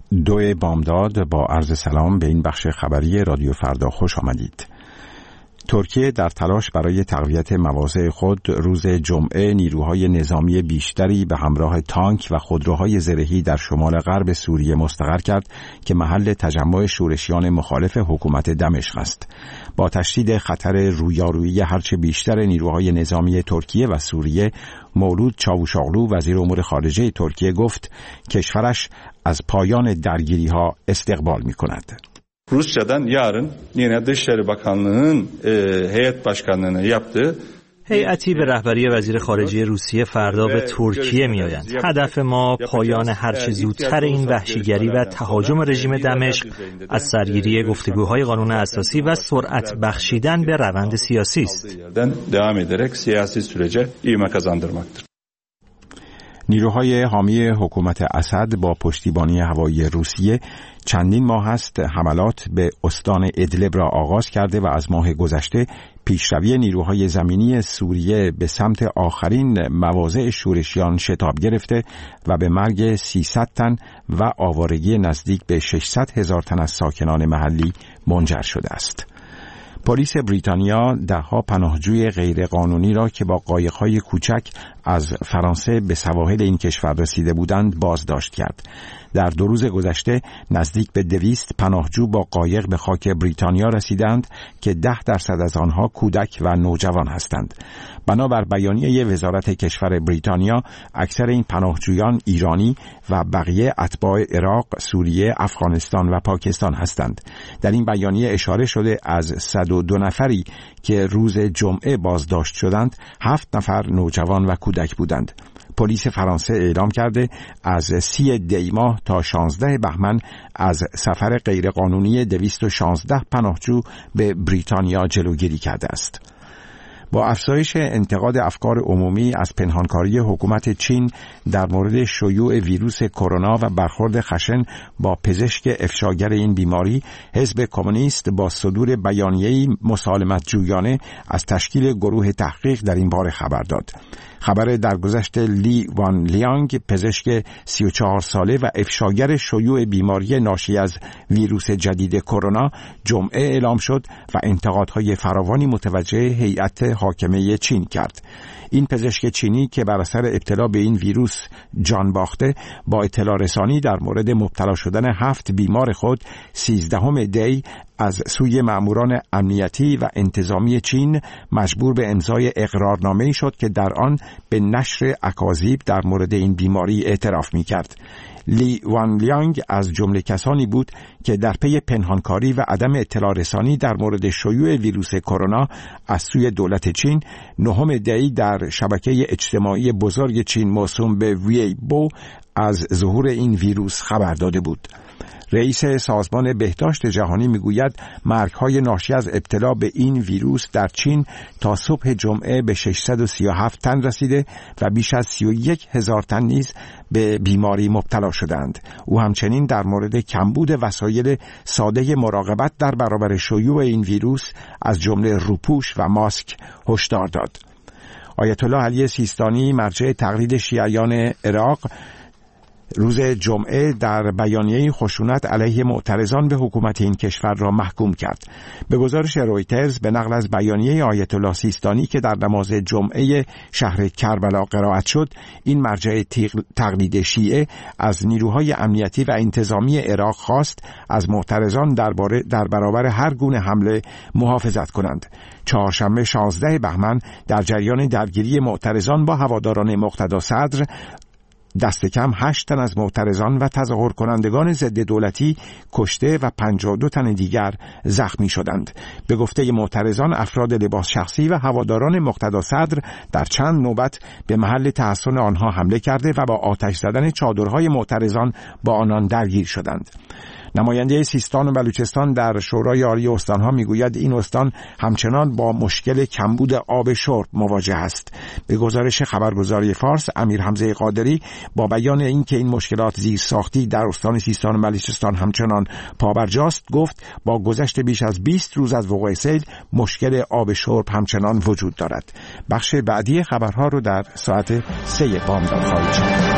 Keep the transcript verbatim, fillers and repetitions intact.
دو بامداد با عرض سلام به این بخش خبری رادیو فردا خوش آمدید. ترکیه در تلاش برای تقویت مواضع خود روز جمعه نیروهای نظامی بیشتری به همراه تانک و خودروهای زرهی در شمال غرب سوریه مستقر کرد که محل تجمع شورشیان مخالف حکومت دمشق است. با تشدید خطر رویارویی هرچه بیشتر نیروهای نظامی ترکیه و سوریه، مولود چاوشاغلو وزیر امور خارجه ترکیه gofت کشورش از پایان درگیری‌ها استقبال می‌کند. Rusya'dan yarın yine Dışişleri Bakanlığı'nın e, heyet başkanlığını yaptığı هیئتی به رهبری وزیر خارجه روسیه فردا به ترکیه می‌آیند. هدف ما پایان هرچه زودتر این وحشیگری و تهاجم رژیم دمشق از سرگیری گفتگوهای قانون اساسی و سرعت بخشیدن به روند سیاسی است. devam ederek siyasi sürece ivme kazandırmaktır. نیروهای حامی حکومت اسد با پشتیبانی هوایی روسیه چندین ماه است حملات به استان ادلب را آغاز کرده و از ماه گذشته پیشروی نیروهای زمینی سوریه به سمت آخرین مواضع شورشیان شتاب گرفته و به مرگ سیصد تن و آوارگی نزدیک به ششصد هزار تن از ساکنان محلی منجر شده است. پلیس بریتانیا دهها پناهجوی غیرقانونی را که با قایق‌های کوچک از فرانسه به سواحل این کشور رسیده بودند بازداشت کرد. در دو روز گذشته نزدیک به دویست پناهجو با قایق به خاک بریتانیا رسیدند که ده درصد از آنها کودک و نوجوان هستند. بنابر بیانیه وزارت کشور بریتانیا، اکثر این پناهجویان ایرانی و بقیه اتباع عراق، سوریه، افغانستان و پاکستان هستند. در این بیانیه اشاره شده از صد و دو نفری که روز جمعه بازداشت شدند، هفت نفر نوجوان و کودک بودند. پلیس فرانسه اعلام کرده از سی دی ماه تا شانزده بهمن از سفر غیرقانونی دویست و شانزده پناهجو به بریتانیا جلوگیری کرده است. با افزایش انتقاد افکار عمومی از پنهانکاری حکومت چین در مورد شیوع ویروس کرونا و برخورد خشن با پزشک افشاگر این بیماری، حزب کمونیست با صدور بیانیه‌ای مسالمت جویانه از تشکیل گروه تحقیق در این باره خبر داد. خبر درگذشت لی وان لیانگ، پزشک سی و چهار ساله و افشاگر شیوع بیماری ناشی از ویروس جدید کرونا، جمعه اعلام شد و انتقادهای فراوانی متوجه هیئت حاکمه چین کرد. این پزشک چینی که بر اثر ابتلا به این ویروس جان باخته، با اطلاع رسانی در مورد مبتلا شدن هفت بیمار خود سیزدهم دی از سوی مأموران امنیتی و انتظامی چین مجبور به امضای اقرارنامه‌ای شد که در آن به نشر اکاذیب در مورد این بیماری اعتراف می‌کرد. لی وان لیانگ از جمله کسانی بود که در پی پنهانکاری و عدم اطلاع رسانی در مورد شیوع ویروس کرونا از سوی دولت چین نهم دی در شبکه اجتماعی بزرگ چین موسوم به ویبو از ظهور این ویروس خبر داده بود. رئیس سازمان بهداشت جهانی میگوید مرگ‌های ناشی از ابتلا به این ویروس در چین تا صبح جمعه به ششصد و سی و هفت تن رسیده و بیش از سی و یک هزار تن نیز به بیماری مبتلا شدند. او همچنین در مورد کمبود وسایل ساده مراقبت در برابر شیوع این ویروس از جمله روپوش و ماسک هشدار داد. آیت الله علی سیستانی، مرجع تقلید شیعیان عراق، روز جمعه در بیانیه خشونت علیه معترضان به حکومت این کشور را محکوم کرد. به گزارش رویترز به نقل از بیانیه آیت الله سیستانی که در نماز جمعه شهر کربلا قرائت شد، این مرجع تقلید شیعه از نیروهای امنیتی و انتظامی عراق خواست از معترضان درباره در برابر هر گونه حمله محافظت کنند. چهارشنبه شانزده بهمن در جریان درگیری معترضان با هواداران مقتدا صدر، دست کم هشت تن از معترضان و تظاهر کنندگان ضد دولتی کشته و پنجاه و دو تن دیگر زخمی شدند. به گفته معترضان، افراد لباس شخصی و هواداران مقتدا صدر در چند نوبت به محل تحصن آنها حمله کرده و با آتش زدن چادرهای معترضان با آنان درگیر شدند. نماینده سیستان و بلوچستان در شورای عالی استانها میگوید این استان همچنان با مشکل کمبود آب شرب مواجه است. به گزارش خبرگزاری فارس، امیر حمزه قادری با بیان اینکه این مشکلات زیرساختی در استان سیستان و بلوچستان همچنان پابرجاست، گفت با گذشت بیش از بیست روز از وقوع سیل مشکل آب شرب همچنان وجود دارد. بخش بعدی خبرها رو در ساعت سه بامداد خواهید شنید.